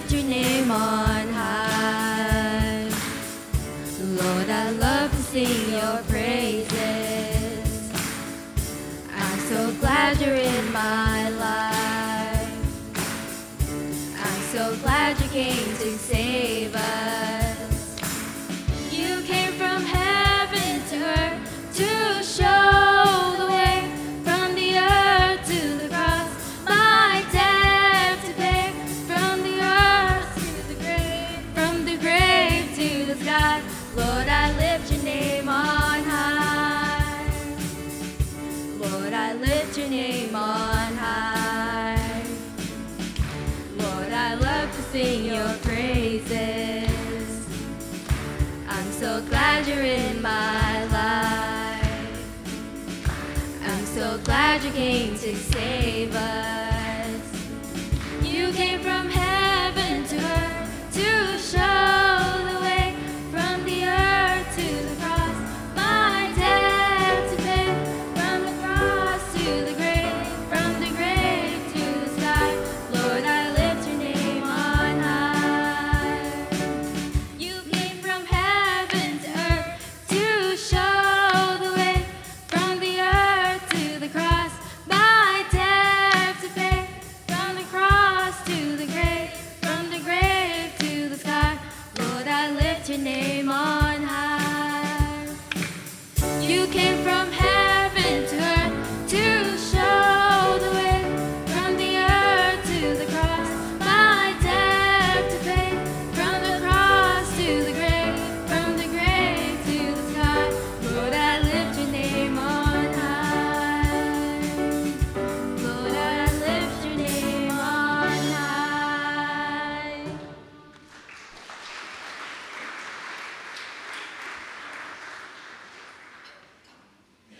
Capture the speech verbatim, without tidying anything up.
lift your name on high. Lord, I love to sing your praises. I'm so glad you're in my life. I'm so glad you came to save us. You came from heaven to earth to show the way, from the earth to the cross, my debt to pay, from the earth to the grave, from the grave to the sky. Lord, I lift your name on high. Lord, I lift your name on high. Lord, I love to sing your praises. I'm so glad you're in my life. I'm so glad you came to save